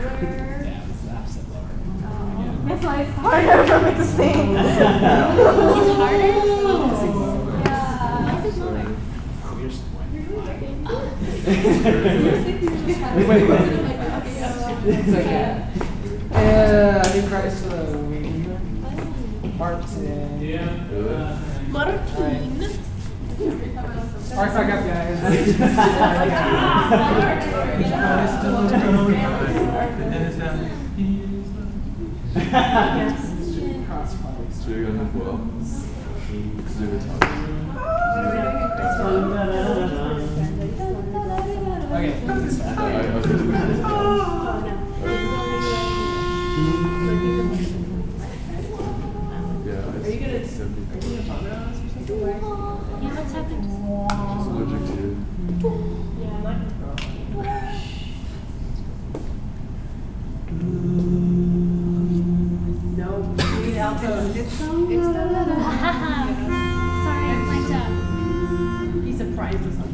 it's opposite lower. That's why it's harder for me to sing. It's harder? Yeah. Wait. It's okay. I think Christ Martin. Martin. Alright, back up, guys. Okay. Yeah, what's happened? She's allergic to you. Sorry, I blanked out. Be surprised or something.